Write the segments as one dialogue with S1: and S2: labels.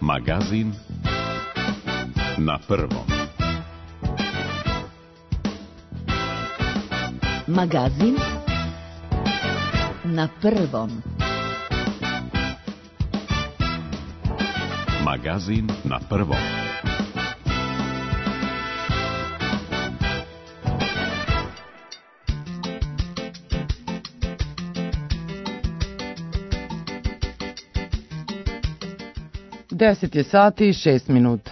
S1: Magazin na prvom.
S2: Magazin na prvom.
S1: Magazin na prvom.
S3: Deset je sati i 6 minuta.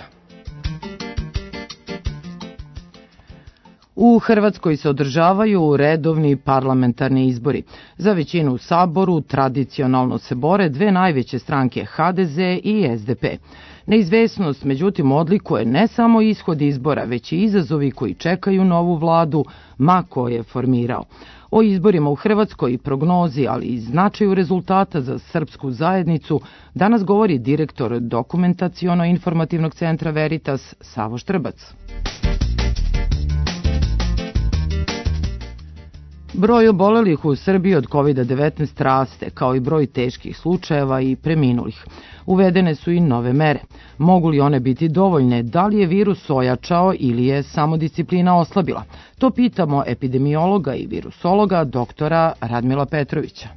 S3: U Hrvatskoj se održavaju redovni parlamentarni izbori. Za većinu u Saboru tradicionalno se bore dve najveće stranke, HDZ i SDP. Neizvesnost, međutim, odlikuje ne samo ishod izbora, već i izazovi koji čekaju novu vladu, ma ko je formirao. O izborima u Hrvatskoj i prognozi, ali i značaju rezultata za srpsku zajednicu, danas govori direktor Dokumentaciono-informativnog centra Veritas Savo Štrbac. Broj obolelih u Srbiji od COVID-19 raste, kao i broj teških slučajeva i preminulih. Uvedene su i nove mere. Mogu li one biti dovoljne? Da li je virus ojačao ili je samodisciplina oslabila? To pitamo epidemiologa i virusologa doktora Radmila Petrovića.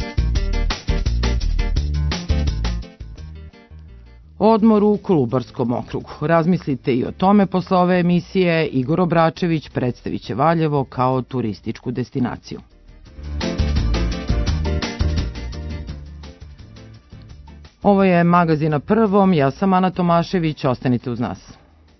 S3: Odmor u Kolubarskom okrugu. Razmislite i o tome posle ove emisije. Igor Obračević predstavit će Valjevo kao turističku destinaciju. Ovo je Magazin na prvom, ja sam Ana Tomašević, ostanite uz nas.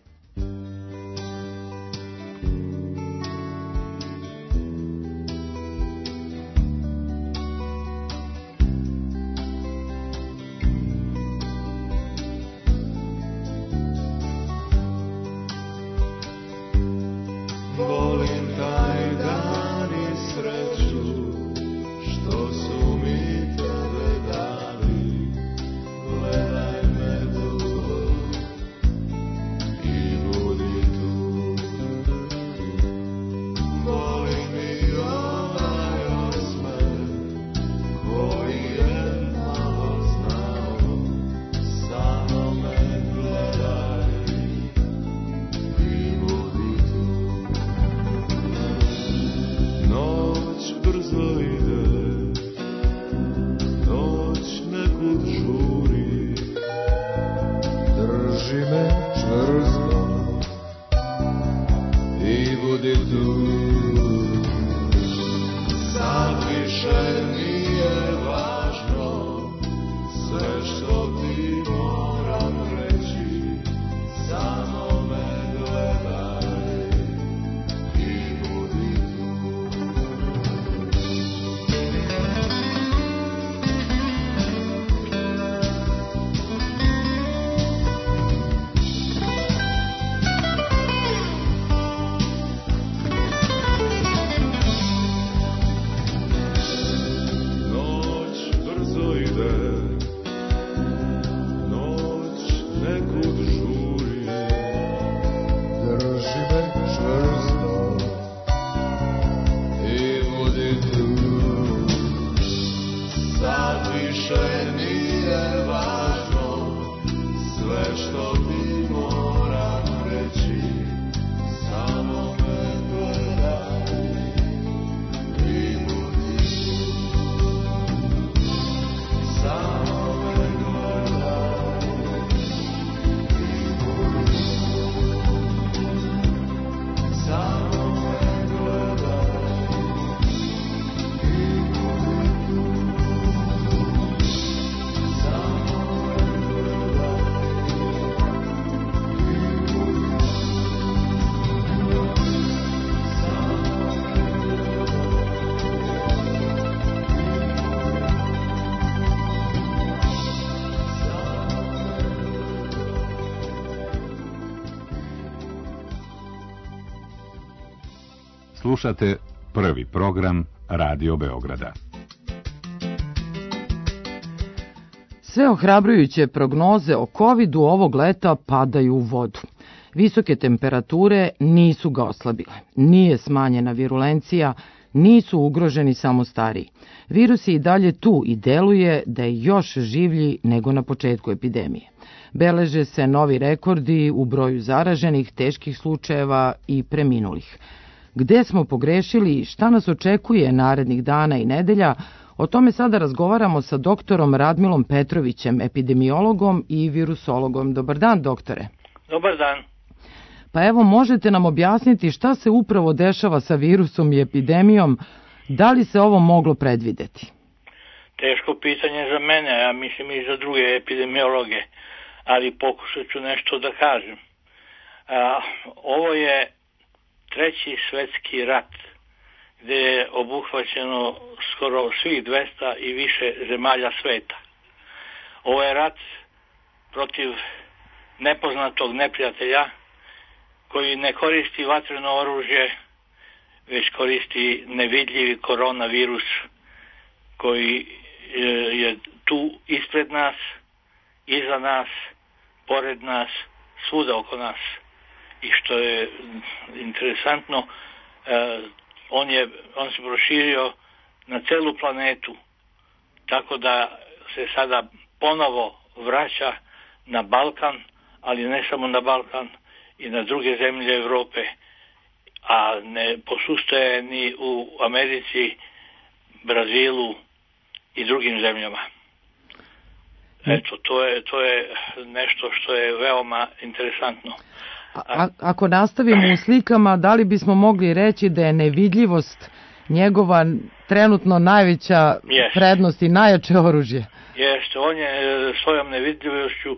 S4: Slušate prvi program Radio Beograda.
S3: Sve ohrabrujuće prognoze o covidu ovog leta padaju u vodu. Visoke temperature nisu ga oslabile. Nije smanjena virulencija, Nisu ugroženi samo stariji. Virus je i dalje tu i deluje da je još življi nego na početku epidemije. Beleže se novi rekordi u broju zaraženih, teških slučajeva i preminulih. Gde smo pogrešili i šta nas očekuje narednih dana i nedelja, o tome sada razgovaramo sa doktorom Radmilom Petrovićem, epidemiologom i virusologom. Dobar dan, doktore.
S2: Dobar dan.
S3: Pa evo, možete nam objasniti šta se upravo dešava sa virusom i epidemijom, da li se ovo moglo predvideti?
S2: Teško pitanje za mene, ja mislim i za druge epidemiologe, ali pokušat ću nešto da kažem. Ovo je treći svetski rat, gde je obuhvaćeno skoro svih 200 i više zemalja sveta. Ovo je rat protiv nepoznatog neprijatelja, koji ne koristi vatreno oružje, već koristi nevidljivi koronavirus koji je tu ispred nas, iza nas, pored nas, svuda oko nas. I što je interesantno, on se proširio na celu planetu, tako da se sada ponovo vraća na Balkan, ali ne samo na Balkan, i na druge zemlje Evrope, a ne posustaje ni u Americi, Brazilu i drugim zemljama. Eto, to je nešto što je veoma interesantno.
S3: Ako nastavimo u slikama, da li bismo mogli reći da je nevidljivost njegova trenutno najveća prednost i najjače oružje?
S2: Jeste, on je svojom nevidljivošću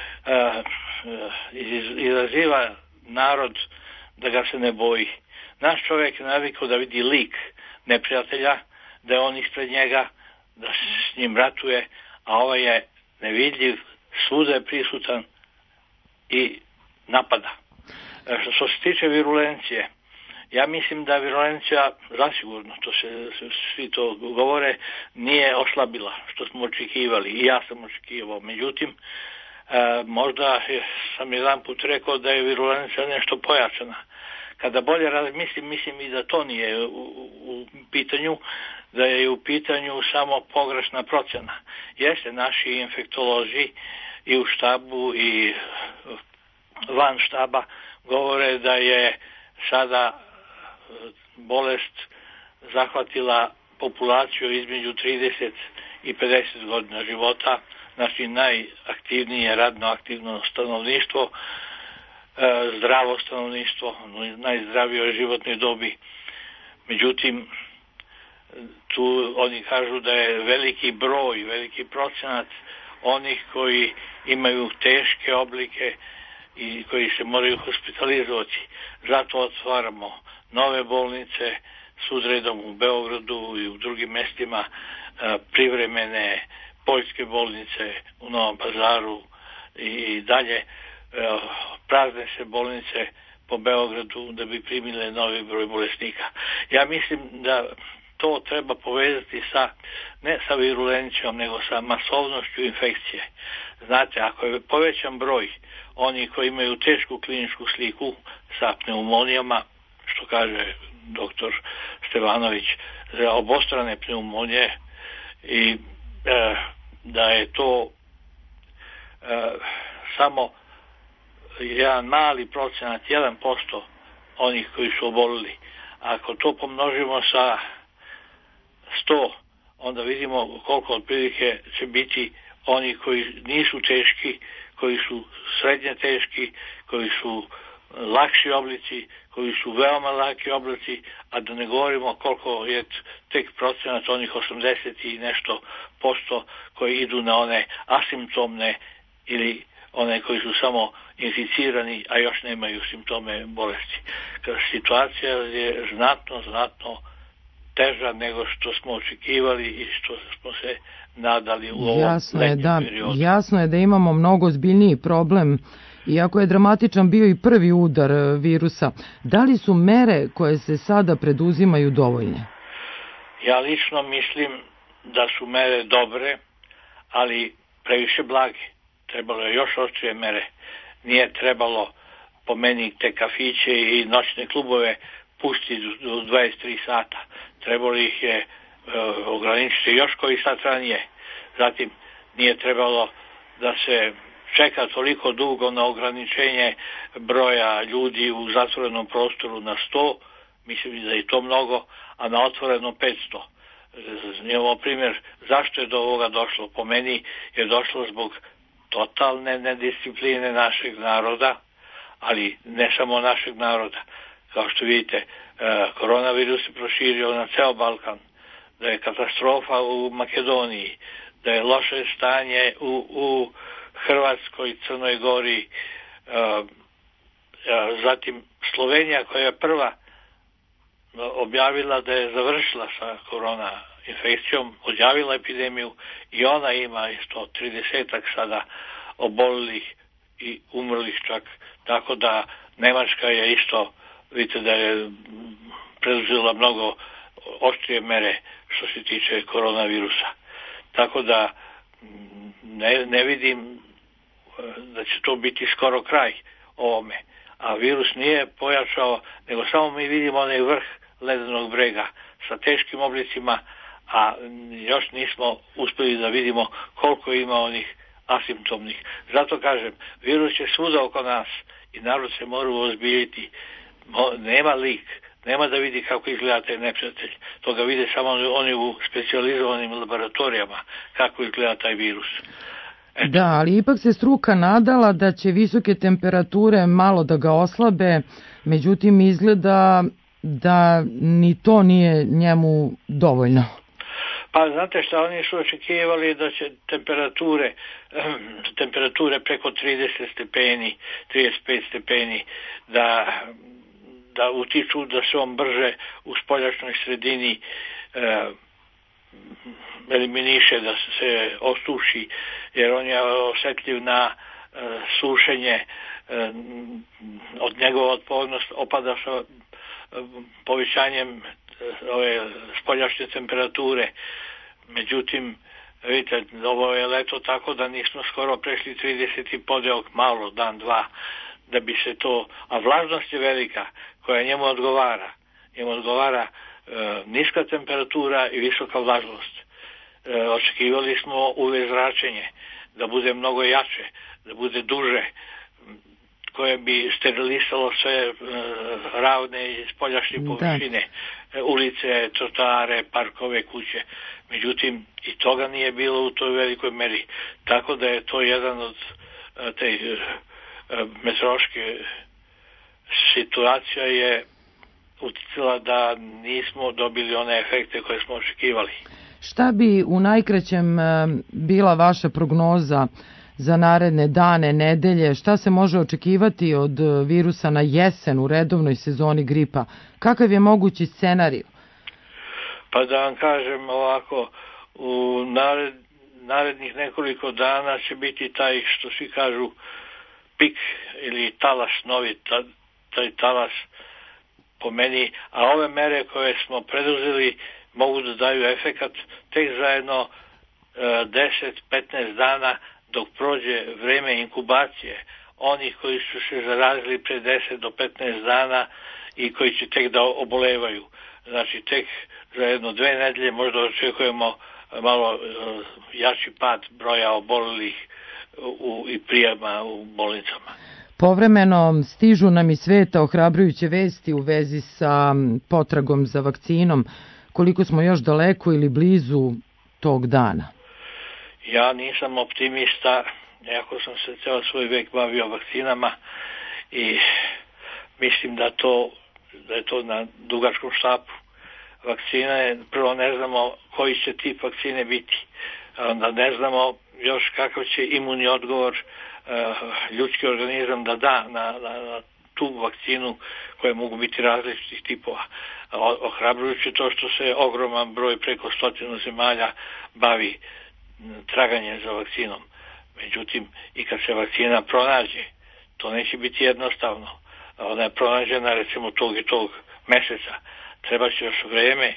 S2: izaziva narod da ga se ne boji. Naš čovjek je navikao da vidi lik neprijatelja, da je on ispred njega, da s njim ratuje, a ovaj je nevidljiv, svuda je prisutan i napada. Što se tiče virulencije, ja mislim da virulencija, zasigurno, svi to govore, nije oslabila, što smo očekivali, i ja sam očekivao. Međutim, možda sam jedan put rekao da je virulencija nešto pojačana. Kada bolje razmislim, mislim i da to nije u pitanju, da je u pitanju samo pogrešna procjena. Jeste, naši infektolozi i u štabu i van štaba govore da je sada bolest zahvatila populaciju između 30 i 50 godina života, znači najaktivnije radno aktivno stanovništvo, zdravo stanovništvo, najzdravijoj životnoj dobi. Međutim, tu oni kažu da je veliki broj, veliki procenat onih koji imaju teške oblike i koji se moraju hospitalizovati. Zato otvaramo nove bolnice sudredom u Beogradu i u drugim mestima, privremene poljske bolnice u Novom Pazaru i dalje. Prazne se bolnice po Beogradu da bi primile novi broj bolesnika. Ja mislim da to treba povezati ne sa virulencijom, nego sa masovnošću infekcije. Znate, ako je povećan broj oni koji imaju tešku kliničku sliku sa pneumonijama, što kaže doktor Stevanović, za obostrane pneumonije, i da je to samo jedan mali procenat, 1% onih koji su obolili. Ako to pomnožimo sa 100, onda vidimo koliko otprilike će biti oni koji nisu teški, koji su srednje teški, koji su lakši oblici, koji su veoma laki oblici, a da ne govorimo koliko je tek procenat onih 80 i nešto posto koji idu na one asimptomne ili one koji su samo inficirani, a još nemaju simptome bolesti. Situacija je znatno teža nego što smo očekivali i što smo se nadali u ovom letnjem periodu.
S3: Jasno je da imamo mnogo ozbiljniji problem, iako je dramatičan bio i prvi udar virusa. Da li su mere koje se sada preduzimaju dovoljne?
S2: Ja lično mislim da su mere dobre, ali previše blage. Trebalo je još oštrije mere. Nije trebalo, po meni, te kafiće i noćne klubove pustiti do 23 sata. Trebalo ih je ograničiti još koji sat ranije. Zatim nije trebalo da se čeka toliko dugo na ograničenje broja ljudi u zatvorenom prostoru na 100, mislim da je to mnogo, a na otvoreno 500. Imamo primjer zašto je do ovoga došlo. Po meni je došlo zbog totalne nediscipline našeg naroda, ali ne samo našeg naroda. Kao što vidite, koronavirus se proširio na ceo Balkan, da je katastrofa u Makedoniji, da je loše stanje u Hrvatskoj, Crnoj Gori, zatim Slovenija koja je prva objavila da je završila sa korona infekcijom, odjavila epidemiju i ona ima isto 30-ak sada obolelih i umrlih čak, tako da Nemačka je isto, vidite da je preduzela mnogo oštrije mere što se tiče koronavirusa. Tako da ne vidim da će to biti skoro kraj ovome. A virus nije pojačao, nego samo mi vidimo onaj vrh ledenog brega sa teškim oblicima, a još nismo uspjeli da vidimo koliko ima onih asimptomnih. Zato kažem, virus je svuda oko nas i narod se mora uozbiljiti. Nema lik, nema da vidi kako izgleda taj neprijatelj. To ga vide samo oni u specijalizovanim laboratorijama kako izgleda taj virus. Eto.
S3: Da, ali ipak se struka nadala da će visoke temperature malo da ga oslabe, međutim izgleda da ni to nije njemu dovoljno.
S2: Pa znate šta, oni su očekivali da će temperature preko 30 stepeni, 35 stepeni, da utiču da se on brže u spoljašnjoj sredini eliminiše, da se osuši, jer on je osjetljiv na sušenje, od njegova otpornost opada sa povećanjem ove spoljašnje temperature. Međutim, vidite, ovo je leto tako da nismo skoro prešli 30 i podeok, malo, dan, dva, da bi se to, a vlažnost je velika koja njemu odgovara. Njemu odgovara niska temperatura i visoka vlažnost. Očekivali smo UV zračenje da bude mnogo jače, da bude duže, koje bi sterilisalo sve ravne i spoljašnje površine, ulice, trotare, parkove, kuće. Međutim, i toga nije bilo u toj velikoj meri. Tako da je to jedan od te meteorološke situacija je uticala da nismo dobili one efekte koje smo očekivali.
S3: Šta bi u najkraćem bila vaša prognoza za naredne dane, nedelje? Šta se može očekivati od virusa na jesen u redovnoj sezoni gripa? Kakav je mogući scenarij?
S2: Pa da vam kažem ovako, u narednih nekoliko dana će biti taj, što svi kažu, pik ili talas novi, taj talas po meni, a ove mere koje smo preduzeli mogu da daju efekat tek zajedno 10-15 dana dok prođe vreme inkubacije onih koji su se zarazili pre 10 do 15 dana i koji će tek da obolevaju. Znači tek za jedno 2 nedelje možda očekujemo malo jači pad broja obolelih i prijema u bolnicama.
S3: Povremeno stižu nam iz sveta ohrabrujuće vesti u vezi sa potragom za vakcinom. Koliko smo još daleko ili blizu tog dana?
S2: Ja nisam optimista, iako sam se ceo svoj vek bavio vakcinama i mislim da je to na dugačkom štapu. Vakcine, prvo ne znamo koji će tip vakcine biti, onda ne znamo još kakav će imunni odgovor ljudski organizam da da na tu vakcinu koje mogu biti različitih tipova. Ohrabrujuće to što se ogroman broj, preko 100 zemalja bavi traganjem za vakcinom. Međutim, i kad se vakcina pronađe, to neće biti jednostavno. Ona je pronađena recimo tog i tog meseca. Treba će još vreme,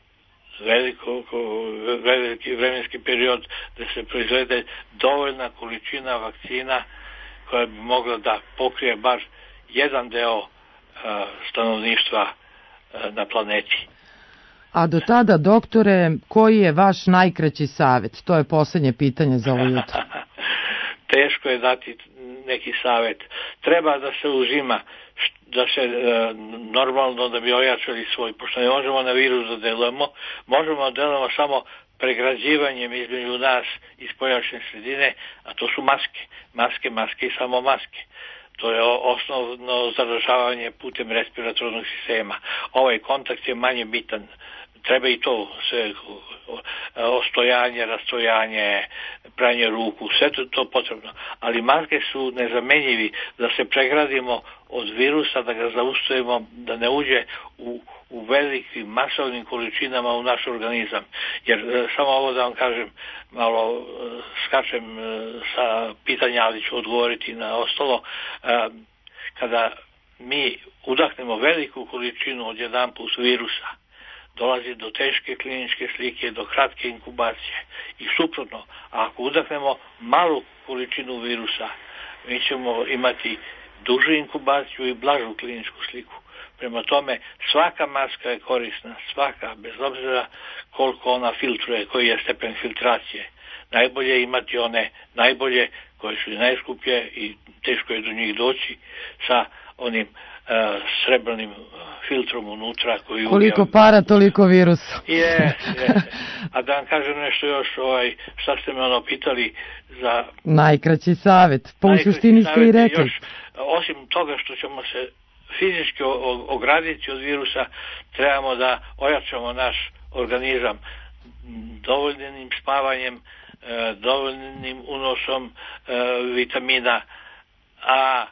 S2: veliki vremenski period da se proizvede dovoljna količina vakcina koja bi mogla da pokrije bar jedan deo stanovništva na planeti.
S3: A do tada, doktore, koji je vaš najkraći savjet? To je posljednje pitanje za ovo jutro.
S2: Teško je dati neki savjet. Treba da se uzima, da se normalno da bi ojačali svoj, pošto ne možemo na virus da delujemo, možemo da delujemo samo pregrađivanjem između nas i spoljašnje sredine, a to su maske i samo maske. To je osnovno zaražavanje putem respiratornog sistema. Ovaj kontakt je manje bitan. Treba i to sve, ostojanje, rastojanje, pranje ruku, sve to potrebno. Ali maske su nezamenjivi da se pregradimo od virusa, da ga zaustavimo, da ne uđe u velikim masovnim količinama u naš organizam. Jer samo ovo da vam kažem, malo skačem sa pitanja, ali ću odgovoriti na ostalo. Kada mi udahnemo veliku količinu odjedanput virusa, dolazi do teške kliničke slike, do kratke inkubacije. I suprotno, ako udahnemo malu količinu virusa, mi ćemo imati dužu inkubaciju i blažu kliničku sliku. Prema tome, svaka maska je korisna, svaka, bez obzira koliko ona filtruje, koji je stepen filtracije. Najbolje je imati one najbolje, koje su i najskuplje i teško je do njih doći, sa onim srebrnim filtrom unutra koji
S3: koliko para, toliko virusa.
S2: A da vam kažem nešto još, šta ste me pitali za
S3: najkraći savjet, pa u suštini ste i rekli.
S2: Još, osim toga što ćemo se fizički ograditi od virusa, trebamo da ojačamo naš organizam dovoljnim spavanjem, dovoljnim unosom vitamina A,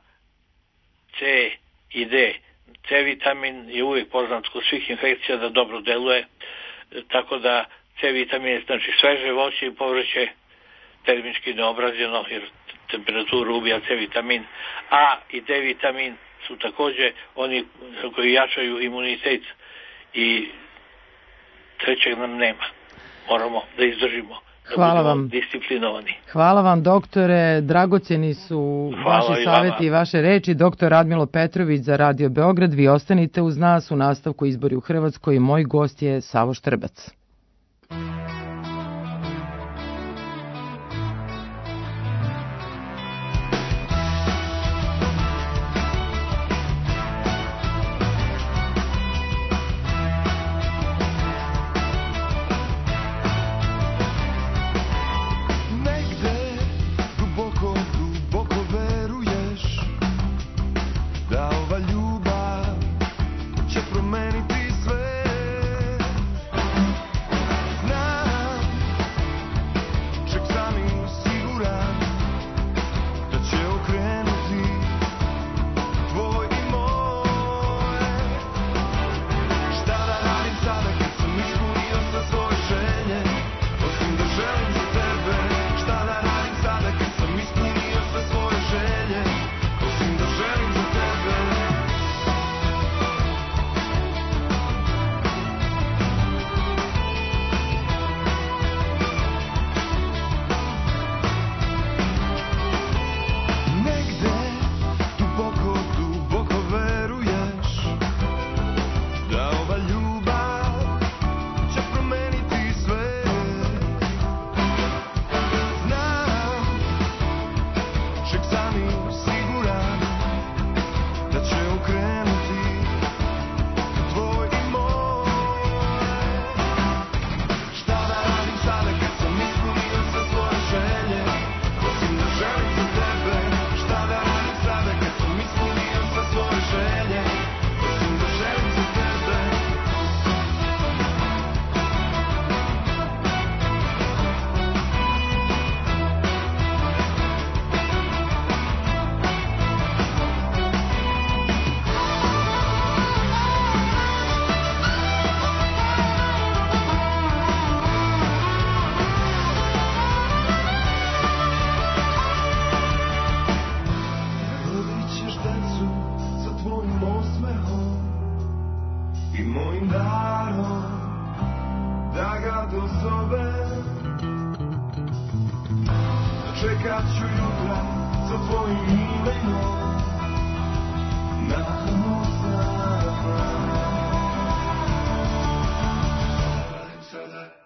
S2: C i D. C vitamin je uvijek poznat kod svih infekcija da dobro deluje, tako da C vitamin, znači sveže voće i povrće, termički neobrađeno, jer temperaturu ubija C vitamin. A i D vitamin su također oni koji jačaju imunitet i trećeg nam nema. Moramo da izdržimo.
S3: Hvala vam.
S2: Disciplinovani.
S3: Hvala vam, doktore, dragocjeni su vaši savjeti i vaše reči. Doktor Radmilo Petrović za Radio Beograd, vi ostanite uz nas u nastavku izbori u Hrvatskoj. Moj gost je Savo Štrbac.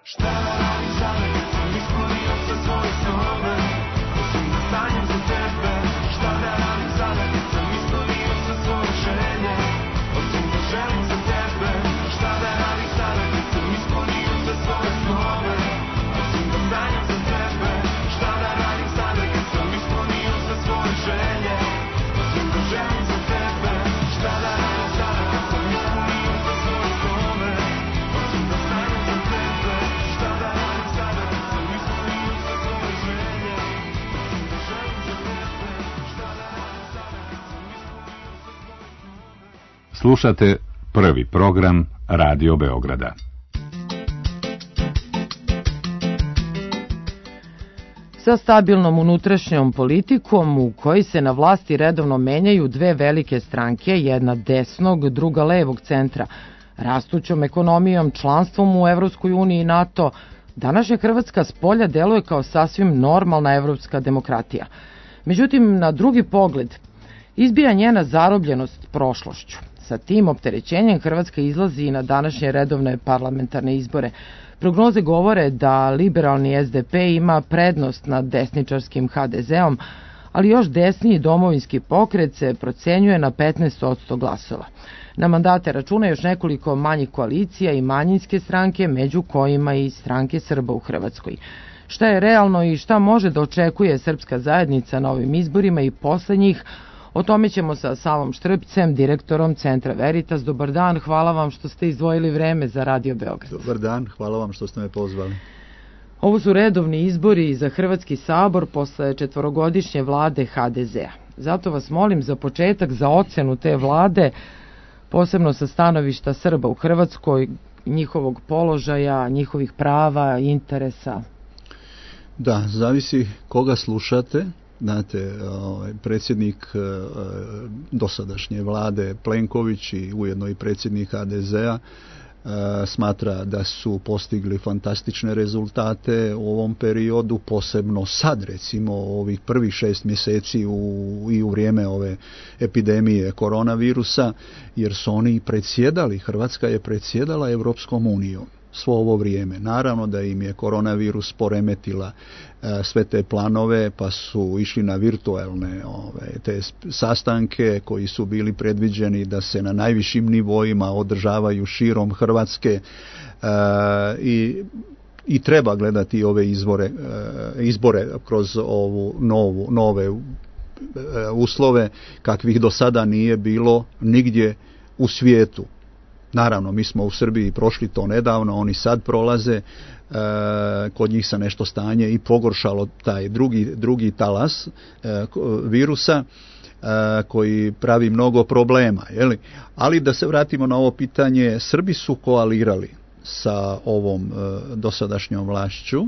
S4: Slušate prvi program Radio Beograda.
S3: Sa stabilnom unutrašnjom politikom u kojoj se na vlasti redovno menjaju dve velike stranke, jedna desnog, druga levog centra, rastućom ekonomijom, članstvom u Evropskoj uniji i NATO, današnja Hrvatska s polja deluje kao sasvim normalna evropska demokratija. Međutim, na drugi pogled, izbija njena zarobljenost prošlošću. Sa tim opterećenjem Hrvatska izlazi i na današnje redovne parlamentarne izbore. Prognoze govore da liberalni SDP ima prednost nad desničarskim HDZ-om, ali još desniji domovinski pokret se procenjuje na 15% glasova. Na mandate računa još nekoliko manjih koalicija i manjinske stranke, među kojima i stranke Srba u Hrvatskoj. Šta je realno i šta može da očekuje srpska zajednica na ovim izborima i posle njih, o tome ćemo sa Savom Štrpcem, direktorom Centra Veritas. Dobar dan, hvala vam što ste izdvojili vreme za Radio Beograd.
S5: Dobar dan, hvala vam što ste me pozvali.
S3: Ovo su redovni izbori za Hrvatski sabor posle četvorogodišnje vlade HDZ-a. Zato vas molim za početak za ocenu te vlade, posebno sa stanovišta Srba u Hrvatskoj, njihovog položaja, njihovih prava, interesa.
S5: Da, zavisi koga slušate. Znate, predsjednik dosadašnje vlade Plenković i ujedno i predsjednik HDZ-a smatra da su postigli fantastične rezultate u ovom periodu, posebno sad recimo ovih prvih 6 mjeseci i u vrijeme ove epidemije koronavirusa, jer su oni predsjedali, Hrvatska je predsjedala Europskom unijom svo ovo vrijeme. Naravno da im je koronavirus poremetila sve te planove, pa su išli na virtualne te sastanke koji su bili predviđeni da se na najvišim nivoima održavaju širom Hrvatske i treba gledati ove izbore kroz ovu nove uslove kakvih do sada nije bilo nigdje u svijetu. Naravno, mi smo u Srbiji prošli to nedavno, oni sad prolaze, kod njih se nešto stanje i pogoršalo taj drugi talas virusa koji pravi mnogo problema. Jeli? Ali da se vratimo na ovo pitanje, Srbi su koalirali sa ovom dosadašnjom vlašću,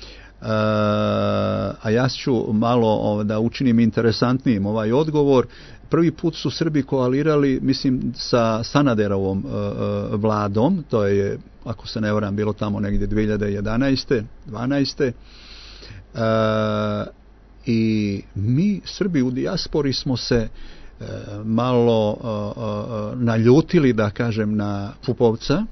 S5: a ja ću malo da učinim interesantnijim ovaj odgovor. Prvi put su Srbi koalirali, mislim, sa Sanaderovom vladom, to je, ako se ne varam, bilo tamo negdje 2011. 12. I mi, Srbi u dijaspori, smo se malo naljutili, da kažem, na Pupovca,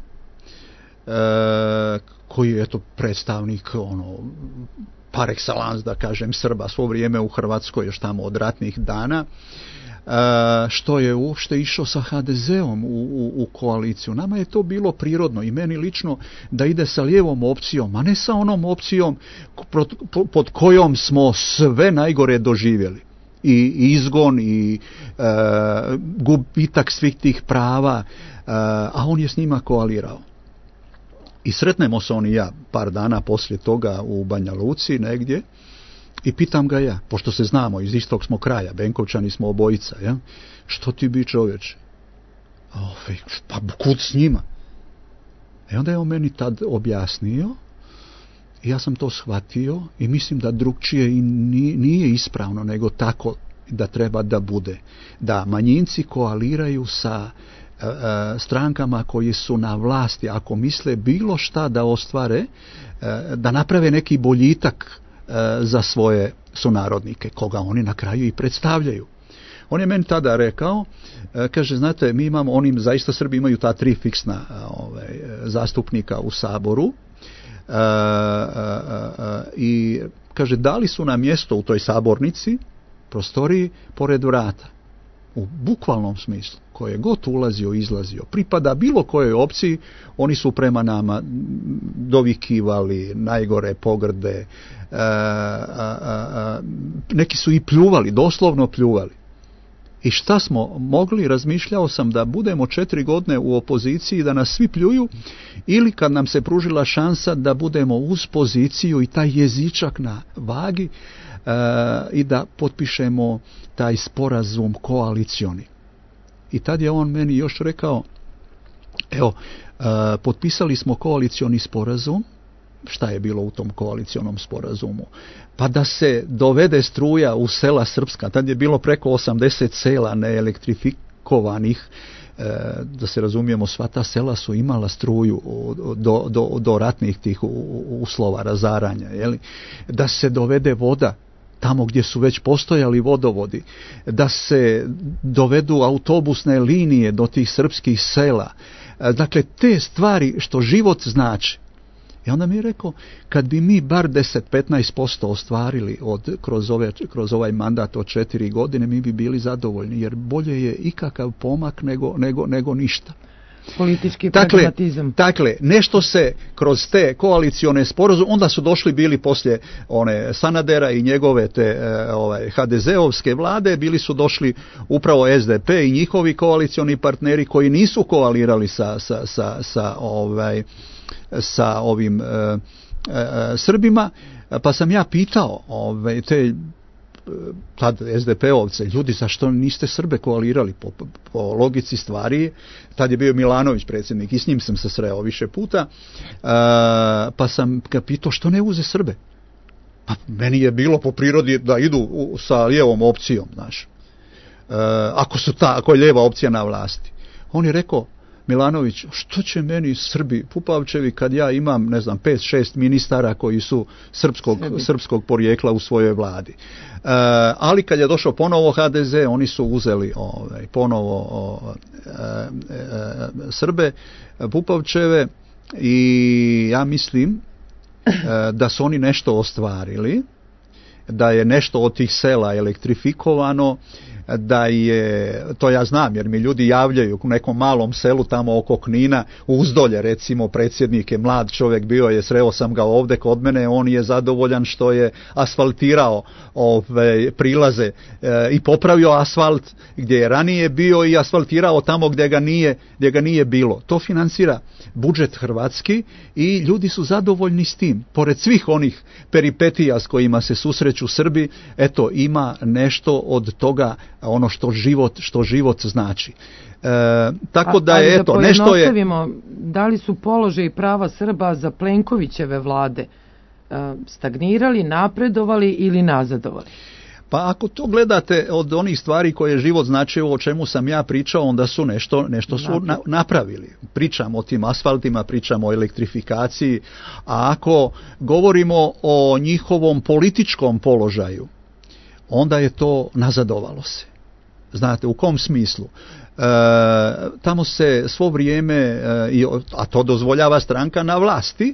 S5: koji je eto predstavnik par excellence, da kažem, Srba svo vrijeme u Hrvatskoj, još tamo od ratnih dana, što je uopšte išao sa HDZ-om u koaliciju. Nama je to bilo prirodno i meni lično da ide sa lijevom opcijom, a ne sa onom opcijom pod kojom smo sve najgore doživjeli. I izgon i gubitak svih tih prava, a on je s njima koalirao. I sretnemo se on i ja par dana poslije toga u Banja Luci negdje i pitam ga ja, pošto se znamo, iz istog smo kraja, Benkovčani smo obojica, ja? Što ti bi, čovječe? Pa kud s njima? I onda je on meni tad objasnio i ja sam to shvatio i mislim da drugčije i nije ispravno, nego tako da treba da bude. Da manjinci koaliraju sa strankama koji su na vlasti, ako misle bilo šta da ostvare, da naprave neki boljitak za svoje sunarodnike, koga oni na kraju i predstavljaju. On je meni tada rekao, kaže, znate, mi imamo, zaista Srbi imaju ta 3 fiksna zastupnika u Saboru, I kaže, dali su nam mjesto u toj sabornici, prostoriji, pored vrata. U bukvalnom smislu, koje god ulazio, izlazio, pripada bilo kojoj opciji, oni su prema nama dovikivali najgore pogrde, neki su i pljuvali, doslovno pljuvali. I šta smo mogli, razmišljao sam da budemo 4 godine u opoziciji, da nas svi pljuju, ili kad nam se pružila šansa da budemo uz poziciju i taj jezičak na vagi, i da potpišemo taj sporazum koalicioni. I tad je on meni još rekao, evo, potpisali smo koalicioni sporazum. Šta je bilo u tom koalicionom sporazumu? Pa da se dovede struja u sela srpska. Tad je bilo preko 80 sela neelektrifikovanih. Da se razumijemo, sva ta sela su imala struju do ratnih tih uslova razaranja. Jeli? Da se dovede voda tamo gdje su već postojali vodovodi, da se dovedu autobusne linije do tih srpskih sela. Dakle, te stvari što život znači. I onda mi je rekao, kad bi mi bar 10-15% ostvarili kroz ovaj mandat od 4 godine, mi bi bili zadovoljni, jer bolje je ikakav pomak nego ništa.
S3: Politički pragmatizam.
S5: Dakle, nešto se kroz te koalicione sporazume, onda su došli bili poslije one Sanadera i njegove te HDZ-ovske vlade, bili su došli upravo SDP i njihovi koalicioni partneri koji nisu koalirali sa ovim Srbima, pa sam ja pitao te tad SDP-ovce, ljudi, zašto niste Srbe koalirali? Po logici stvari, tad je bio Milanović predsjednik i s njim sam se sreo više puta, pa sam ga pitao, što ne uze Srbe? Pa meni je bilo po prirodi da idu sa lijevom opcijom, znaš, ako je lijeva opcija na vlasti. On je rekao, Milanović, što će meni Srbi Pupavčevi kad ja imam, 5-6 ministara koji su srpskog porijekla u svojoj vladi. Ali kad je došao ponovo HDZ, oni su uzeli ponovo Srbe Pupavčeve i ja mislim da su oni nešto ostvarili, da je nešto od tih sela elektrifikovano, da je, to ja znam jer mi ljudi javljaju u nekom malom selu tamo oko Knina, Uzdolje recimo, predsjednik je mlad čovjek bio, je sreo sam ga ovdje kod mene, on je zadovoljan što je asfaltirao prilaze i popravio asfalt gdje je ranije bio i asfaltirao tamo gdje ga nije bilo. To financira budžet hrvatski i ljudi su zadovoljni s tim. Pored svih onih peripetija s kojima se susreću Srbi, eto, ima nešto od toga, ono što život znači. Tako da je, eto, nešto je...
S3: Da li su položaj i prava Srba za Plenkovićeve vlade stagnirali, napredovali ili nazadovali?
S5: Pa ako to gledate od onih stvari koje život znači, o čemu sam ja pričao, onda su nešto su napravili. Pričamo o tim asfaltima, pričamo o elektrifikaciji, a ako govorimo o njihovom političkom položaju, onda je to nazadovalo se. Znate, u kom smislu? Tamo se svo vrijeme, a to dozvoljava stranka na vlasti,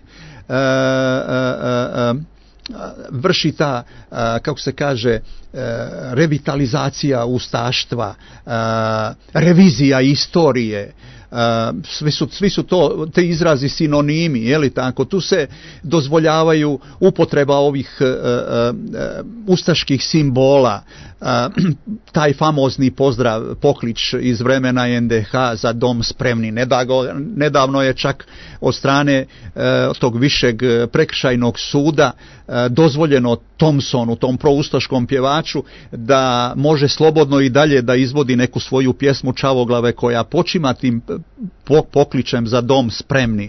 S5: vrši ta, kako se kaže, revitalizacija ustaštva, revizija istorije, svi su to, te izrazi sinonimi, je li tako? Tu se dozvoljavaju upotreba ovih ustaških simbola, taj famozni pozdrav, poklič iz vremena NDH za dom spremni. Nedavno je čak od strane tog višeg prekršajnog suda dozvoljeno Thompsonu, tom proustaškom pjevaču, da može slobodno i dalje da izvodi neku svoju pjesmu Čavoglave koja počima tim pokličem za dom spremni.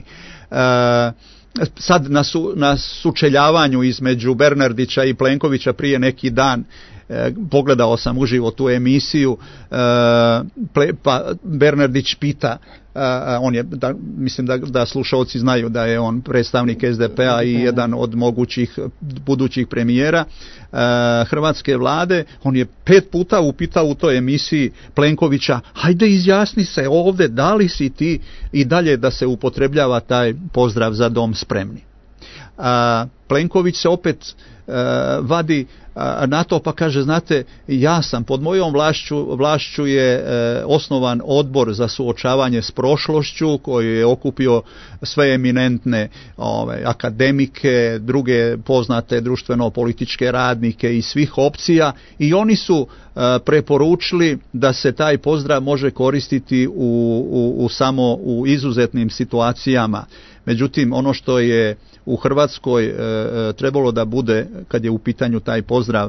S5: Sad na sučeljavanju između Bernardića i Plenkovića prije neki dan, pogledao sam uživo tu emisiju, pa Bernardić pita, on je, mislim da slušalci znaju da je on predstavnik SDP-a i jedan od mogućih budućih premijera hrvatske vlade. On je 5 puta upitao u toj emisiji Plenkovića, hajde izjasni se ovdje, da li si ti i dalje da se upotrebljava taj pozdrav za dom spremni. Plenković se opet vadi na to pa kaže, znate, ja sam pod mojom vlašću je osnovan odbor za suočavanje s prošlošću koji je okupio sve eminentne akademike, druge poznate društveno-političke radnike iz svih opcija i oni su preporučili da se taj pozdrav može koristiti samo u izuzetnim situacijama. Međutim, ono što je u Hrvatskoj trebalo da bude, kad je u pitanju taj pozdrav,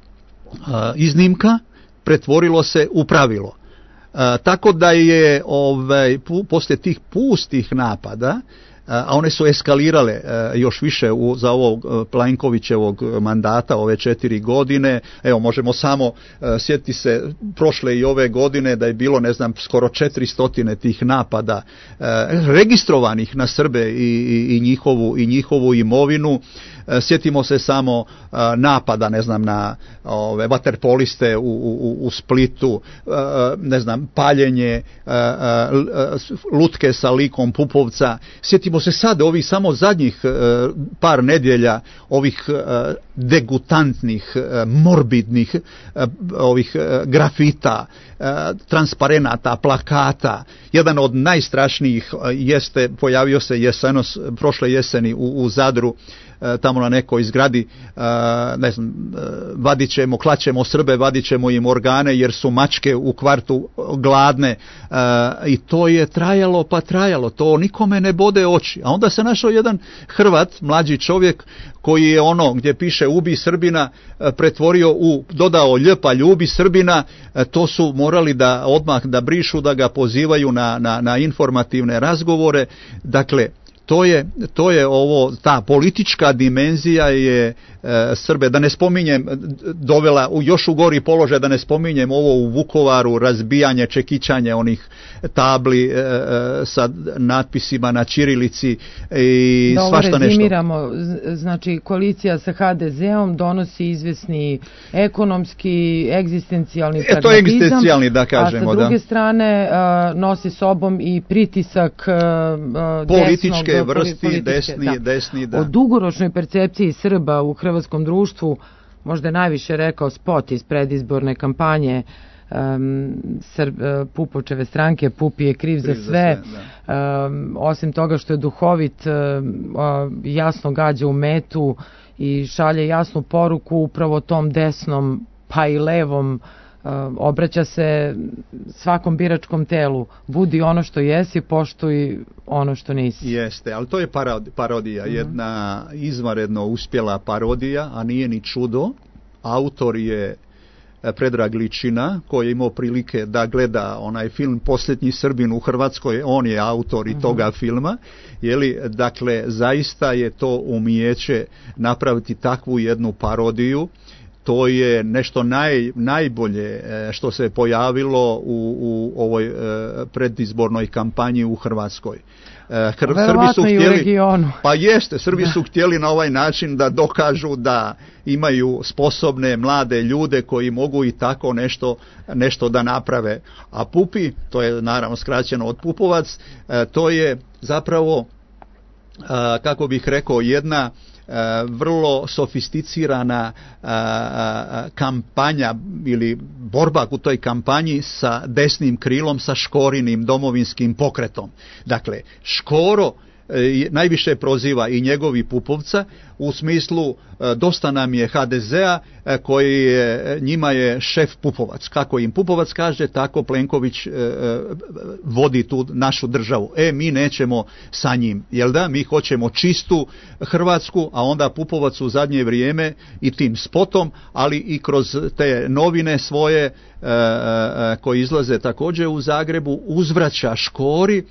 S5: iznimka, pretvorilo se u pravilo. Tako da je poslije tih pustih napada, a one su eskalirale još više za ovog Plenkovićevog mandata, ove 4 godine. Evo, možemo samo sjetiti se prošle i ove godine da je bilo, ne znam, skoro 400 tih napada registrovanih na Srbe i njihovu imovinu. Sjetimo se samo napada, ne znam, na vaterpoliste u Splitu, ne znam, paljenje lutke sa likom Pupovca. Sjetimo se sad ovih samo zadnjih par nedjelja ovih degutantnih, morbidnih ovih grafita, transparenata, plakata. Jedan od najstrašnijih pojavio se prošle jeseni u Zadru, tamo na nekoj zgradi, ne znam, klaćemo Srbe, vadit ćemo im organe jer su mačke u kvartu gladne, i to je trajalo, to nikome ne bode oči. A onda se našao jedan Hrvat, mlađi čovjek, koji je ono gdje piše ubi Srbina pretvorio dodao lj pa ljubi Srbina. To su morali odmah da brišu, da ga pozivaju na informativne razgovore. Dakle, to je ta politička dimenzija je Srbe, da ne spominjem, dovela još u gori položaj, da ne spominjem ovo u Vukovaru, razbijanje, čekićanje onih tabli sa natpisima na ćirilici i svašta nešto. Da ovo rezimiramo,
S3: znači koalicija sa HDZ-om donosi izvesni ekonomski, egzistencijalni pragmatizam,
S5: to je egzistencijalni, da kažemo,
S3: a sa druge strane nosi sobom i pritisak
S5: političke vrsti, desni, da.
S3: O dugoročnoj percepciji Srba u hrvatskom društvu možda je najviše rekao spot iz predizborne kampanje Pupovčeve stranke, Pupi je kriv za sve. Osim toga što je duhovit, jasno gađa u metu i šalje jasnu poruku upravo tom desnom pa i levom, obraća se svakom biračkom telu. Budi ono što jesi, poštuj ono što nisi.
S5: Jeste, ali to je parodija, jedna izvanredno uspjela parodija, a nije ni čudo. Autor je Predrag Ličina, koji je imao prilike da gleda onaj film Posljednji Srbin u Hrvatskoj, on je autor i toga filma. Dakle, zaista je to umijeće napraviti takvu jednu parodiju. To je nešto najbolje što se pojavilo u ovoj predizbornoj kampanji u Hrvatskoj.
S3: Srbi su htjeli, i u regionu.
S5: Pa jeste, Srbi su htjeli na ovaj način da dokažu da imaju sposobne mlade ljude koji mogu i tako nešto da naprave. A Pupi, to je naravno skraćeno od Pupovac, to je zapravo, kako bih rekao, jedna vrlo sofisticirana kampanja ili borba u toj kampanji sa desnim krilom, sa Škorinim domovinskim pokretom. Dakle, Škoro najviše proziva i njegovi Pupovca u smislu dosta nam je HDZ-a koji njima je šef Pupovac. Kako im Pupovac kaže, tako Plenković vodi tu našu državu. Mi nećemo sa njim. Jel da? Mi hoćemo čistu Hrvatsku, a onda Pupovac u zadnje vrijeme i tim spotom, ali i kroz te novine svoje koji izlaze također u Zagrebu, uzvraća Škori.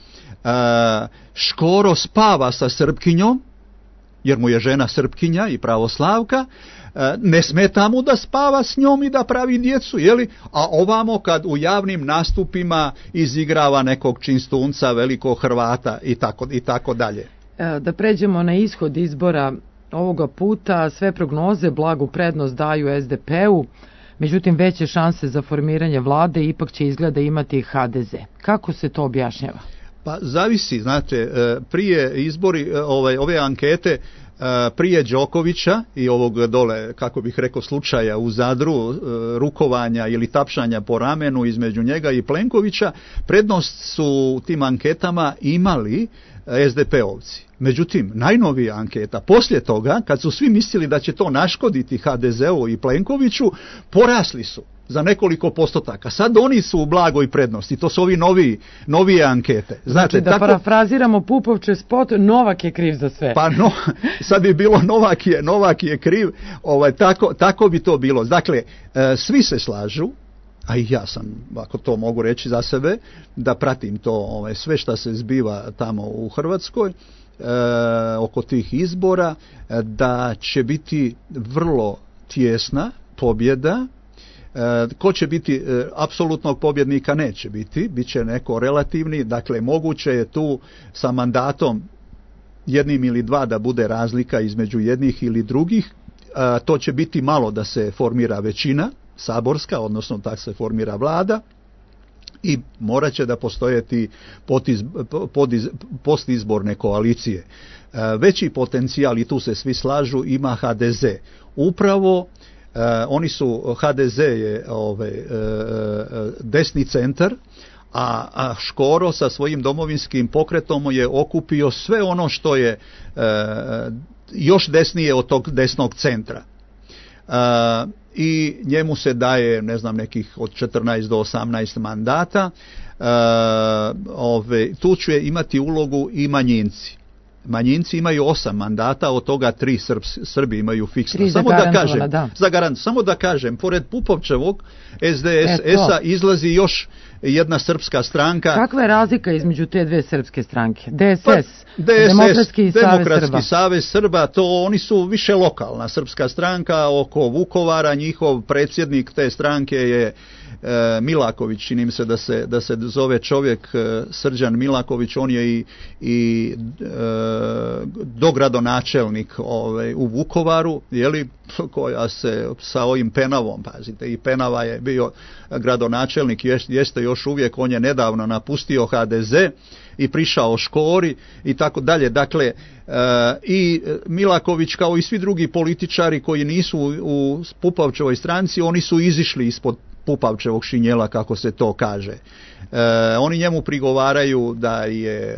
S5: Škoro spava sa Srpkinjom, jer mu je žena Srpkinja i pravoslavka, ne smeta mu da spava s njom i da pravi djecu, a ovamo kad u javnim nastupima izigrava nekog čistunca, velikog Hrvata i tako dalje.
S3: Da pređemo na ishod izbora ovoga puta, sve prognoze blagu prednost daju SDP-u, međutim veće šanse za formiranje vlade ipak će izgleda imati HDZ. Kako se to objašnjava?
S5: Pa zavisi, znate, prije izbori ove ankete prije Đokovića i ovog dole, kako bih rekao, slučaja u Zadru, rukovanja ili tapšanja po ramenu između njega i Plenkovića, prednost su u tim anketama imali SDP-ovci. Međutim, najnovija anketa, poslije toga, kad su svi mislili da će to naškoditi HDZ-u i Plenkoviću, porasli su za nekoliko postotaka. Sad oni su u blagoj prednosti. To su ovi novije ankete.
S3: Znači, da parafraziramo Pupovčev spot, Novak je kriv za sve.
S5: Pa sad bi bilo Novak je kriv. Tako bi to bilo. Dakle, svi se slažu, a i ja sam, ako to mogu reći za sebe, da pratim to sve što se zbiva tamo u Hrvatskoj oko tih izbora, da će biti vrlo tijesna pobjeda. Ko će biti apsolutnog pobjednika neće biti, bit će neko relativni, dakle moguće je tu sa mandatom jednim ili dva da bude razlika između jednih ili drugih, to će biti malo da se formira većina saborska, odnosno tak se formira vlada i morat će da postoje ti postizborne koalicije. Veći potencijal, i tu se svi slažu, ima HDZ. Upravo HDZ je desni centar, a Škoro sa svojim domovinskim pokretom je okupio sve ono što je još desnije od tog desnog centra. I njemu se daje, ne znam, nekih od 14 do 18 mandata. Tu će imati ulogu i manjinci. Manjinci imaju 8 mandata, od toga 3 Srbi imaju fiksno. Samo da kažem, pored Pupovčevog SDSS-a izlazi još jedna srpska stranka.
S3: Kakva je razlika između te dve srpske stranke? DSS, Demokratski
S5: savez Srba, to oni su više lokalna srpska stranka oko Vukovara. Njihov predsjednik te stranke je Milaković, čini mi se da se zove čovjek Srđan Milaković. On je i dogradonačelnik u Vukovaru, koja se sa ovim Penavom, pazite, i Penava je bio gradonačelnik, jeste još uvijek, on je nedavno napustio HDZ i prišao Škori i tako dalje. Dakle, i Milaković kao i svi drugi političari koji nisu u Pupovčevoj stranci, oni su izišli ispod Pupavčevog šinjela, kako se to kaže. Oni njemu prigovaraju da je,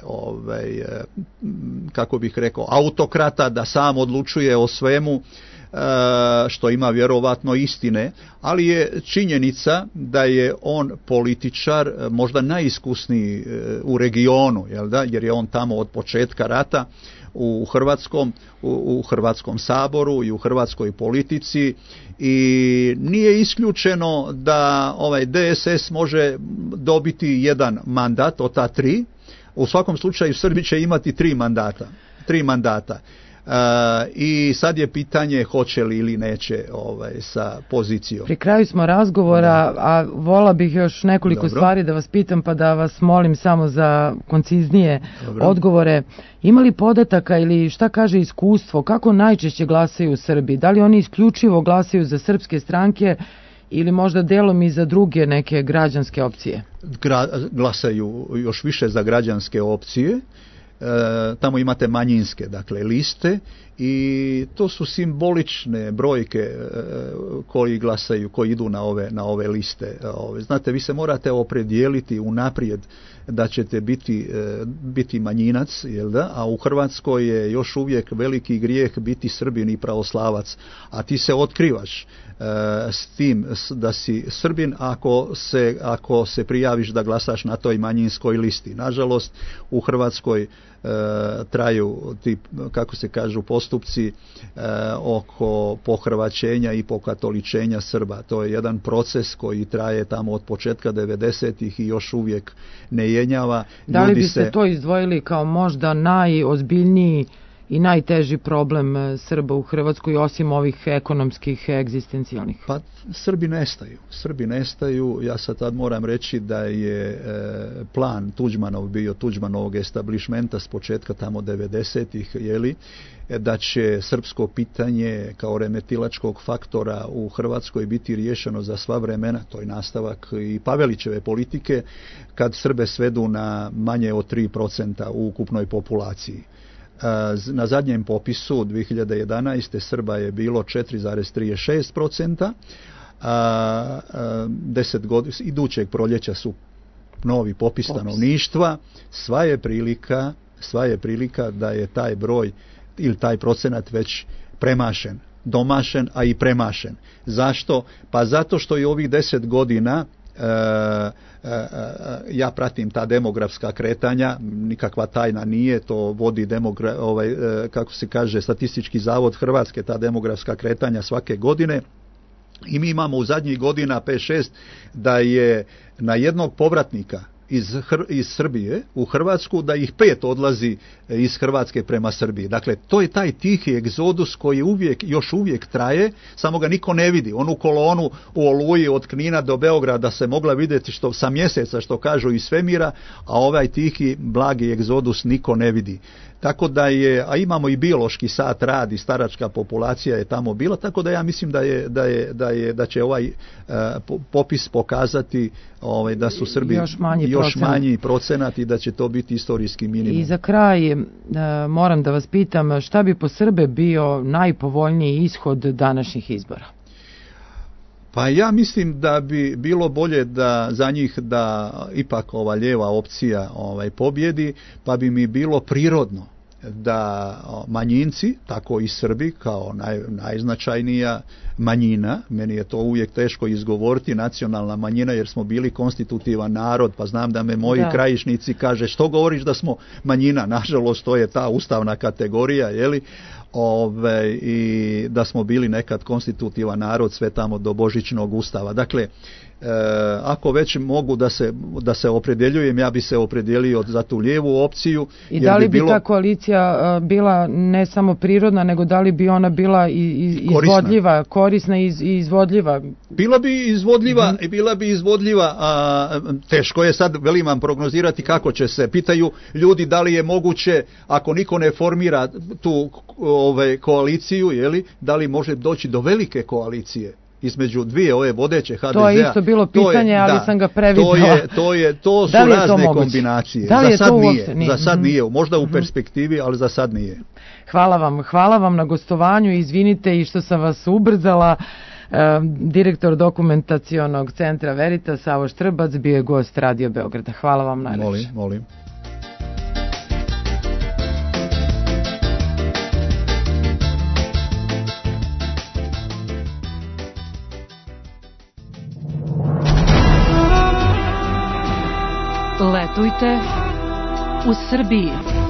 S5: kako bih rekao, autokrata, da sam odlučuje o svemu, što ima vjerovatno istine, ali je činjenica da je on političar možda najiskusniji u regionu, jer je on tamo od početka rata u Hrvatskom saboru i u hrvatskoj politici, i nije isključeno da DSS može dobiti jedan mandat od ta 3. U svakom slučaju Srbi će imati 3 mandata. I sad je pitanje hoće li ili neće sa pozicijom.
S3: Pri kraju smo razgovora, a vola bih još nekoliko stvari da vas pitam, pa da vas molim samo za konciznije odgovore. Ima li podataka ili šta kaže iskustvo, kako najčešće glasaju Srbi? Da li oni isključivo glasaju za srpske stranke ili možda delom i za druge neke građanske opcije?
S5: Glasaju još više za građanske opcije. Tamo imate manjinske, dakle, liste, i to su simbolične brojke koji glasaju, koji idu na ove liste. Znate, vi se morate opredijeliti unaprijed da ćete biti manjinac, a u Hrvatskoj je još uvijek veliki grijeh biti Srbin i pravoslavac, a ti se otkrivaš s tim da si Srbin ako se prijaviš da glasaš na toj manjinskoj listi. Nažalost, u Hrvatskoj traju ti, kako se kažu, postupci oko pohrvaćenja i pokatoličenja Srba. To je jedan proces koji traje tamo od početka 90-ih i još uvijek ne jenjava.
S3: Da li biste to izdvojili kao možda najozbiljniji i najteži problem Srba u Hrvatskoj, osim ovih ekonomskih, egzistencijalnih?
S5: Pa Srbi nestaju. Ja sad tad moram reći da je plan Tuđmanovog establishmenta s početka tamo 90-ih, da će srpsko pitanje kao remetilačkog faktora u Hrvatskoj biti riješeno za sva vremena. To je nastavak i Pavelićeve politike, kad Srbe svedu na manje od 3% u ukupnoj populaciji. Na zadnjem popisu 2011. Srba je bilo 4,36%, 10 godina, idućeg proljeća su novi popis stanovništva, sva je prilika da je taj broj ili taj procenat već premašen, domašen, a i premašen. Zašto? Pa zato što je ovih 10 godina ja pratim ta demografska kretanja, nikakva tajna nije, to vodi kako se kaže, Statistički zavod Hrvatske, ta demografska kretanja svake godine. I mi imamo u zadnjih godina 5-6 da je na jednog povratnika iz Srbije u Hrvatsku, da ih 5 odlazi iz Hrvatske prema Srbiji. Dakle, to je taj tihi egzodus koji još uvijek traje, samo ga niko ne vidi. Onu kolonu u Oluji od Knina do Beograda se mogla vidjeti sa mjeseca, što kažu iz svemira, a ovaj tihi, blagi egzodus niko ne vidi. Tako da a imamo i biološki sat rad i staračka populacija je tamo bila, tako da ja mislim da će ovaj popis pokazati da su Srbi još manji procenat i da će to biti istorijski minimum.
S3: I za kraj moram da vas pitam, šta bi po Srbe bio najpovoljniji ishod današnjih izbora?
S5: Pa ja mislim da bi bilo bolje da za njih da ipak ova lijeva opcija pobjedi, pa bi mi bilo prirodno da manjinci, tako i Srbi kao najznačajnija manjina, meni je to uvijek teško izgovoriti, nacionalna manjina, jer smo bili konstitutivan narod, pa znam da me moji krajišnici kaže što govoriš da smo manjina, nažalost to je ta ustavna kategorija, i da smo bili nekad konstitutivan narod sve tamo do Božićnog ustava. Dakle, ako već mogu da se opredjeljujem, ja bi se opredjelio za tu lijevu opciju.
S3: I da li bi ta koalicija bila ne samo prirodna, nego da li bi ona bila izvodljiva, korisna i izvodljiva?
S5: Bila bi izvodljiva, teško je sad, velim vam, prognozirati kako će se. Pitaju ljudi da li je moguće, ako niko ne formira tu koaliciju, da li može doći do velike koalicije između dvije ove vodeće HDZ-a.
S3: To je isto bilo pitanje, ali sam ga previdjela.
S5: To su razne kombinacije. Za sad nije. Možda u perspektivi, ali za sad nije.
S3: Hvala vam na gostovanju. Izvinite i što sam vas ubrzala. Direktor dokumentacionog centra Veritas, Savo Štrbac, bio je gost Radio Beograda. Hvala vam najlepše.
S5: Molim.
S6: Letujte u Srbiji.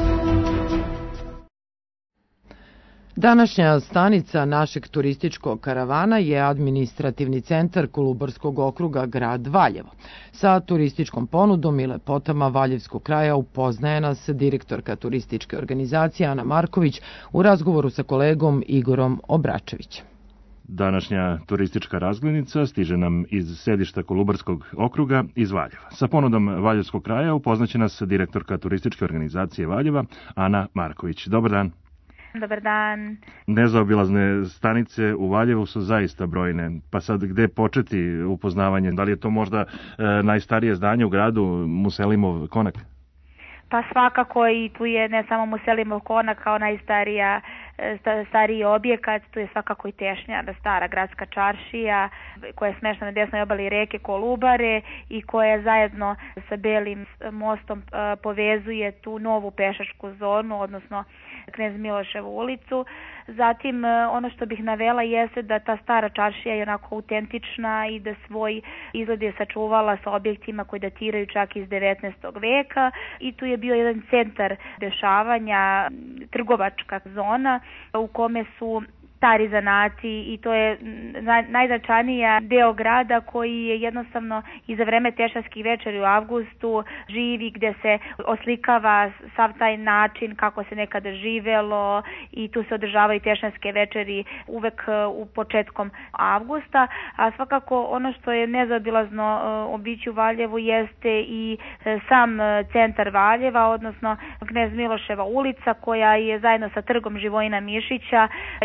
S3: Današnja stanica našeg turističkog karavana je administrativni centar Kolubarskog okruga grad Valjevo. Sa turističkom ponudom i lepotama Valjevskog kraja upoznaje nas direktorka turističke organizacije Ana Marković u razgovoru sa kolegom Igorom Obračevićem.
S7: Današnja turistička razglednica stiže nam iz sedišta Kolubarskog okruga iz Valjeva. Sa ponudom Valjevskog kraja upoznaće nas direktorka turističke organizacije Valjeva, Ana Marković. Dobar dan.
S8: Dobar dan.
S7: Nezaobilazne stanice u Valjevu su zaista brojne, pa sad gde početi upoznavanje? Da li je to možda najstarije zdanje u gradu, Muselimov konak?
S8: Pa svakako, i tu je ne samo Muselimov konak kao stariji objekat, tu je svakako i Tešnja, stara gradska čaršija koja je smeštena na desnoj obali reke Kolubare i koja zajedno sa Belim mostom povezuje tu novu pešačku zonu, odnosno Knez Miloševu ulicu. Zatim ono što bih navela jeste da ta stara čaršija je onako autentična i da svoj izgled je sačuvala sa objektima koji datiraju čak iz 19. veka i tu je bio jedan centar dešavanja, trgovačka zona u kome su stari zanati i to je najznačajnija deo grada koji je jednostavno i za vreme Tešanskih večeri u avgustu živi, gdje se oslikava sav taj način kako se nekada živelo i tu se održavaju Tešanske večeri uvek u početkom avgusta, a svakako ono što je nezaobilazno obići u Valjevu jeste i sam centar Valjeva, odnosno Knez Miloševa ulica koja je zajedno sa trgom Živojina Mišića i spomenik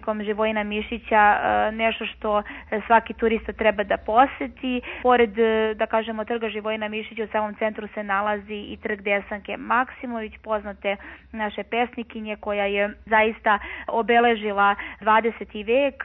S8: spomenikom Živojina Mišića nešto što svaki turista treba da poseti. Pored, da kažemo, trga Živojina Mišića u samom centru se nalazi i trg Desanke Maksimović, poznate naše pesnikinje koja je zaista obeležila 20. vek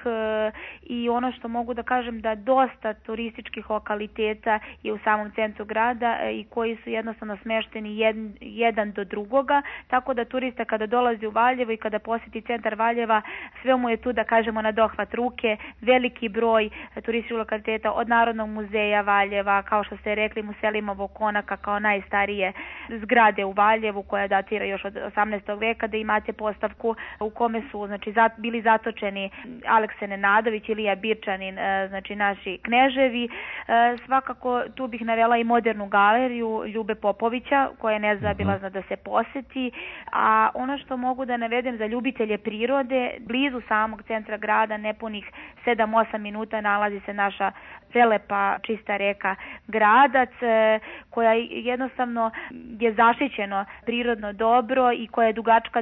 S8: i ono što mogu da kažem da dosta turističkih lokaliteta je u samom centru grada i koji su jednostavno smešteni jedan do drugoga, tako da turista kada dolazi u Valjevo i kada posjeti centar Valjeva, sve mu je tu, da kažemo, na dohvat ruke, veliki broj turističkih lokaliteta od Narodnog muzeja Valjeva, kao što ste rekli, Muselimovog konaka kao najstarije zgrade u Valjevu koja datira još od 18. veka, da imate postavku u kome su bili zatočeni Alekse Nenadović, Ilija Birčanin, znači naši kneževi. Svakako tu bih navela i modernu galeriju Ljube Popovića koja je nezaobilazna da se poseti, a ono što mogu da navedem za ljubitelje prirode, blizu samog centra grada, nepunih 7-8 minuta nalazi se naša prelepa čista reka Gradac, koja jednostavno je zaštićeno prirodno dobro i koja je dugačka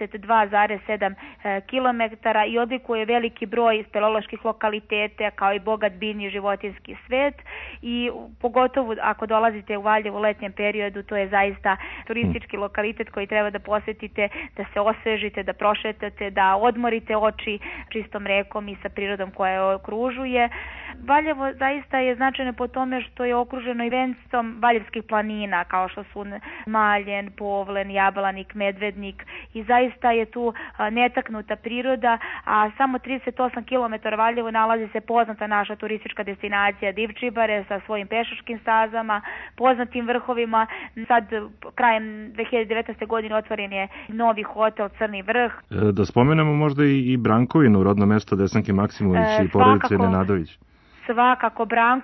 S8: 22,7 km i odlikuje veliki broj speleoloških lokaliteta kao i bogat biljni i životinjski svet i pogotovo ako dolazite u Valjevo u letnjem periodu, to je zaista turistički lokalitet koji treba da posjetite, da se osvežite, da prošetate, da odmorite oči čistom rekom i sa prirodom koja je okružuje. Valjevo zaista je značajno po tome što je okruženo i vencom valjevskih planina kao što su Maljen, Povlen, Jablanik, Medvednik i zaista je tu netaknuta priroda, a samo 38 km Valjevo nalazi se poznata naša turistička destinacija Divčibare sa svojim pešačkim stazama, poznatim vrhovima. Sad krajem 2019. godine otvoren je novi hotel Crni vrh.
S7: Da spomenemo možda i Brankovinu, rodno mesto Desanke Maksimović i porodice Nenadović.
S8: Svakako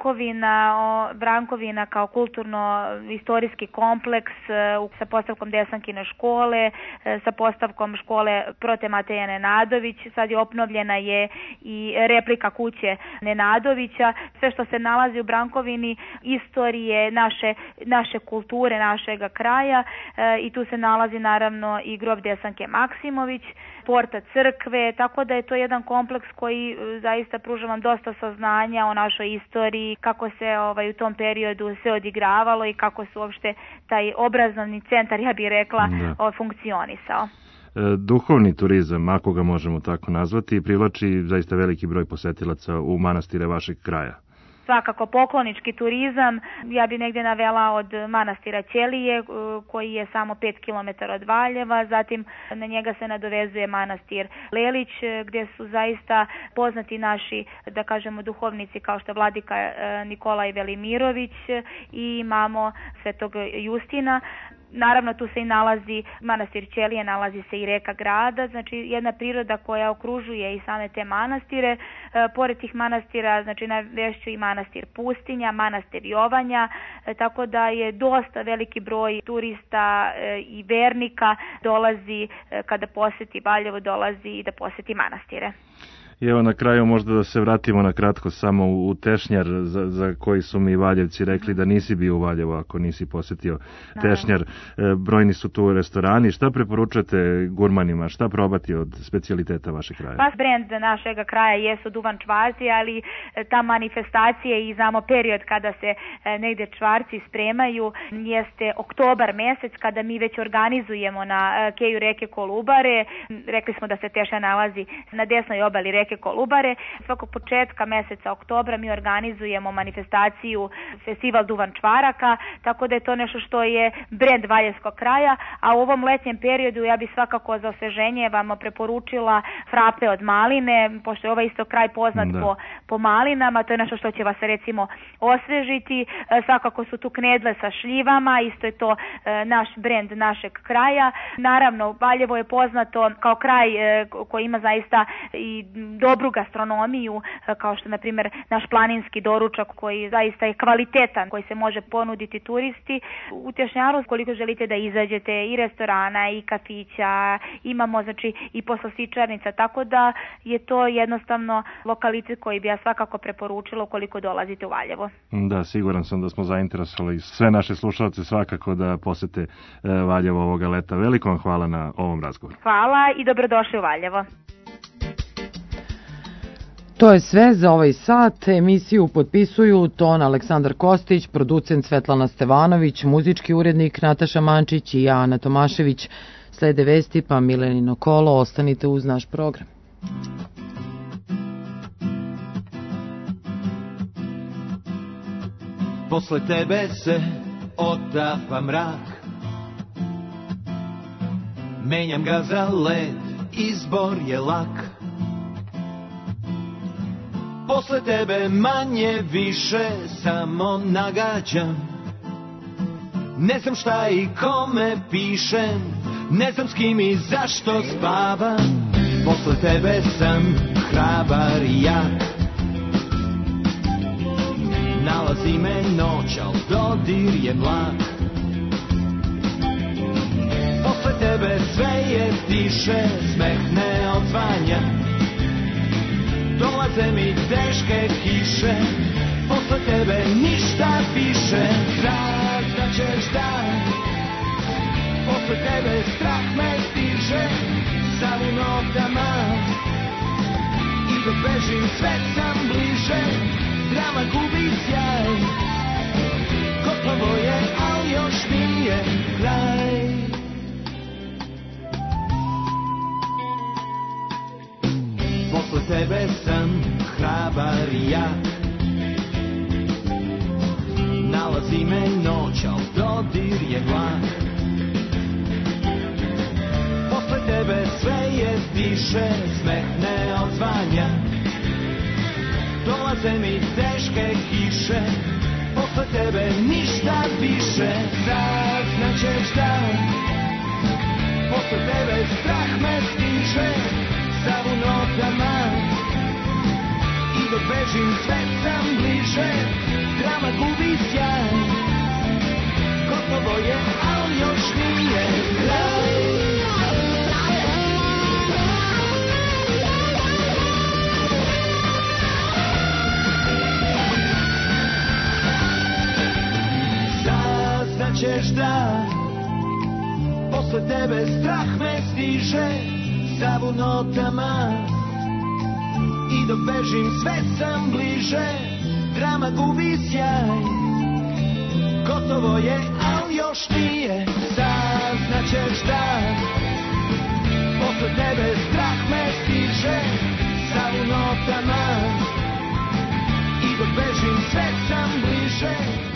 S8: Brankovina kao kulturno-istorijski kompleks sa postavkom Desankine škole, sa postavkom škole Prote Mateja Nenadović, sad je obnovljena je i replika kuće Nenadovića. Sve što se nalazi u Brankovini, istorije naše kulture, našega kraja i tu se nalazi naravno i grob Desanke Maksimović, porta crkve, tako da je to jedan kompleks koji zaista pruža vam dosta saznanja o našoj istoriji, kako se u tom periodu se odigravalo i kako se uopšte taj obrazovni centar, ja bih rekla, funkcionisao.
S7: Duhovni turizam, ako ga možemo tako nazvati, privlači zaista veliki broj posetilaca u manastire vašeg kraja.
S8: Svakako poklonički turizam, ja bi negdje navela od manastira Ćelije koji je samo 5 km od Valjeva, zatim na njega se nadovezuje manastir Lelić gdje su zaista poznati naši, da kažemo, duhovnici kao što je vladika Nikolaj Velimirović i imamo svetog Justina. Naravno tu se i nalazi manastir Ćelije, nalazi se i reka Gradac, znači jedna priroda koja okružuje i same te manastire. Pored tih manastira, znači navešću i manastir Pustinja, manastir Jovanja, tako da je dosta veliki broj turista i vernika dolazi kada posjeti Valjevo, dolazi i da posjeti manastire.
S7: I evo na kraju možda da se vratimo na kratko samo u Tešnjar za koji su mi Valjevci rekli da nisi bio u Valjevu ako nisi posjetio Tešnjar. Brojni su tu restorani. Šta preporučate gurmanima? Šta probati od specijaliteta vašeg kraja?
S8: Pas brend našega kraja jesu duvan čvarci, ali ta manifestacija i znamo period kada se negde čvarci spremaju jeste oktobar mesec kada mi već organizujemo na keju reke Kolubare. Rekli smo da se Tešnjar nalazi na desnoj obali reke Kolubare. Svakog početka meseca oktobra mi organizujemo manifestaciju Festival duvan čvaraka, tako da je to nešto što je brend valjevskog kraja, a u ovom letnjem periodu ja bih svakako za osveženje vam preporučila frape od maline, pošto je ovaj isto kraj poznat po malinama, to je nešto što će vas recimo osvežiti. Svakako su tu knedle sa šljivama, isto je to naš brend našeg kraja. Naravno, Valjevo je poznato kao kraj koji ima zaista i dobru gastronomiju, kao što na primjer naš planinski doručak koji zaista je kvalitetan, koji se može ponuditi turisti. U Tešnjaru, koliko želite da izađete i restorana i kafića, imamo znači i poslastičarnica, tako da je to jednostavno lokalitet koji bi ja svakako preporučila ukoliko dolazite u Valjevo.
S7: Da, siguran sam da smo zainteresovali sve naše slušalce svakako da posete Valjevo ovoga leta. Veliko vam hvala na ovom razgovoru.
S8: Hvala i dobrodošli u Valjevo.
S3: To je sve za ovaj sat. Emisiju potpisuju ton Aleksandar Kostić, producent Svetlana Stevanović, muzički urednik Nataša Mančić i ja, Ana Tomašević. Slede vesti pa Milenino kolo, ostanite uz naš program.
S9: Posle tebe se otapa mrak, menjam ga za led, izbor je lak. Posle tebe manje više samo nagađam, ne znam šta i kome pišem, ne znam s kim i zašto spavam. Posle tebe sam hrabar i jak, nalazi me noć, al dodir je mlak. Posle tebe sve je tiše, smeh ne odzvanja, dolaze mi teške kiše. Posle tebe ništa više, znaćeš da posle tebe strah me stiže, sav u nogama i dok bežim sve sam bliže. Drama gubi sjaj, gotovo je, al još nije kraj. Posle tebe sam hrabar i jak, nalazi me noć, al dodir je mlak. Posle tebe sve je tiše, smeh ne odzvanja, dolaze mi teške kiše. Posle tebe ništa više, saznaćeš da posle tebe strah me stiže, sav u nogama i dok bežim sve sam bliže. Drama gubi sjaj, gotovo je, al još nije kraj. Saznaćeš da posle tebe strah me stiže, sav u notama i dok bežim sve sam bliže. Drama gubi sjaj, gotovo je, al još nije. Saznaćeš da posle tebe strah me stiže, sav u notama i dok bežim sve sam bliže.